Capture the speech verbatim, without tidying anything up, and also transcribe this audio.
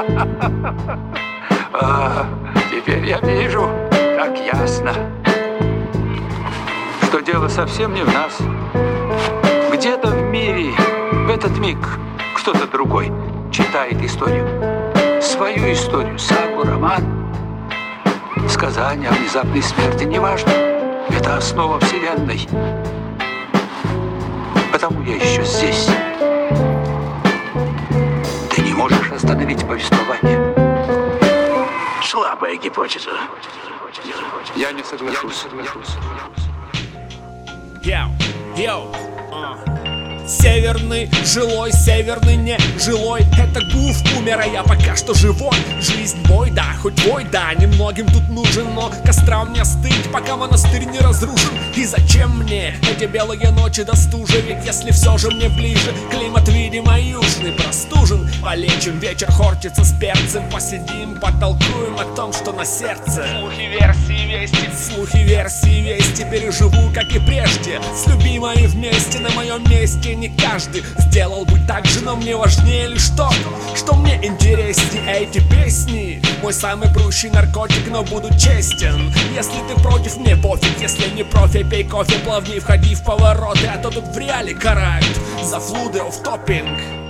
А, теперь я вижу, так ясно, что дело совсем не в нас. Где-то в мире в этот миг кто-то другой читает историю. Свою историю, сагу, роман, сказание о внезапной смерти, неважно. Это основа вселенной. Потому я еще здесь. Ты не можешь остановить повествование. Слабая гипотеза. Я не соглашусь. Йоу, йоу, а. Северный, жилой, северный, не жилой. Это гуф умер, а я пока что живой. Жизнь бой, да, хоть бой, да. Немногим тут нужен, но костра мне стыть, пока монастырь не разрушен. И зачем мне эти белые ночи до стужи? Ведь если все же мне ближе, климат, видимо, южный, простужен. Полечим вечер, хортица с перцем. Посидим, потолкуем о том, что на сердце. Слухи, версии, вести, слухи, версии, вести. Переживу, как и прежде, с любимой вместе. На моем месте не каждый сделал бы так же, но мне важнее лишь то, что мне интереснее эти песни. Мой самый прущий наркотик, но буду честен. Если ты против, мне пофиг. Если не профи, пей кофе, плавней входи в повороты. А то тут в реале карают за флуды оф-топпинг.